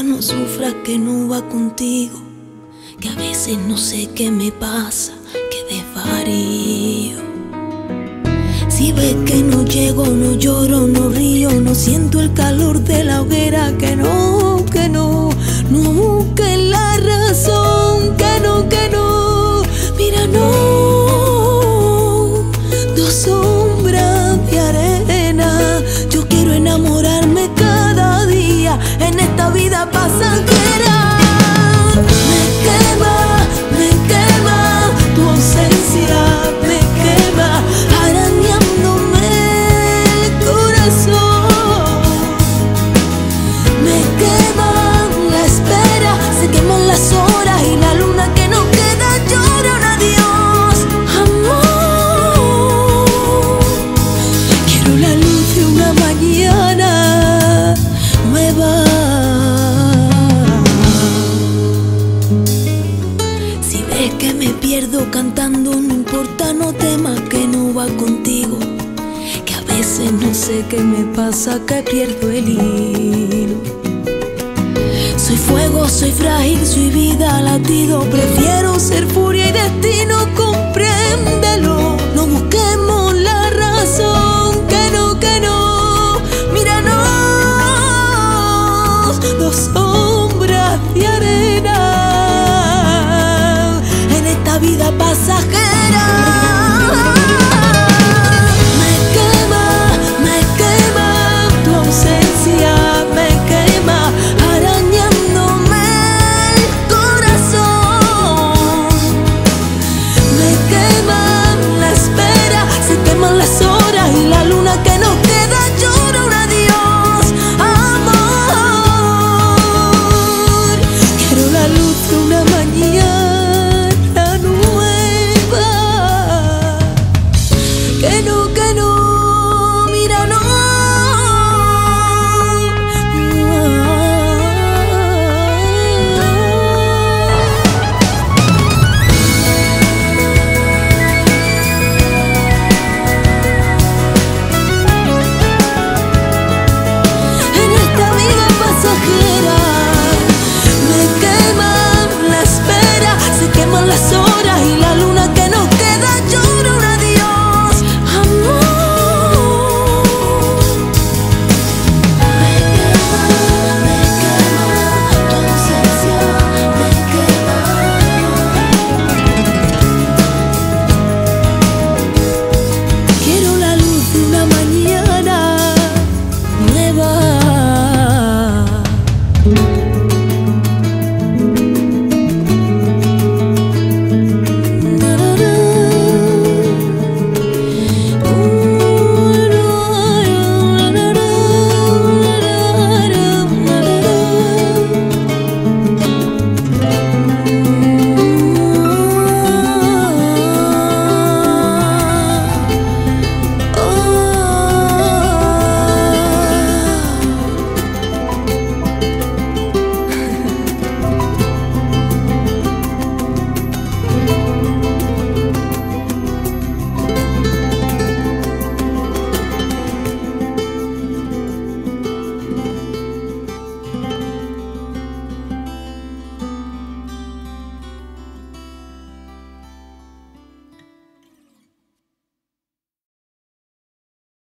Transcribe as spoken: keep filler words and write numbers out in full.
no sufras que no va contigo, que a veces no sé qué me pasa, que desvarío. Si ves que no llego, no lloro, no río, no siento el calor de la hoguera, que no, que no, no busques la razón, que no, que no, mira, no, dos sombras de arena. Yo quiero enamorarme cada día en esta vida pasajera. Me quema, me quema tu ausencia, me quema, arañándome el corazón. Me quema la espera, se queman las horas y la luna que no queda llora un adiós. Amor, quiero la luz de una mañana nueva. Si ves que me pierdo cantando, no importa, no temas que no va contigo, que a veces no sé qué me pasa, que pierdo el hilo. Soy fuego, soy frágil, soy vida, latido, prefiero ser furia y destino, compréndelo. No busquemos la razón, que no, que no, míranos, dos sombras de arena en esta vida pasajera.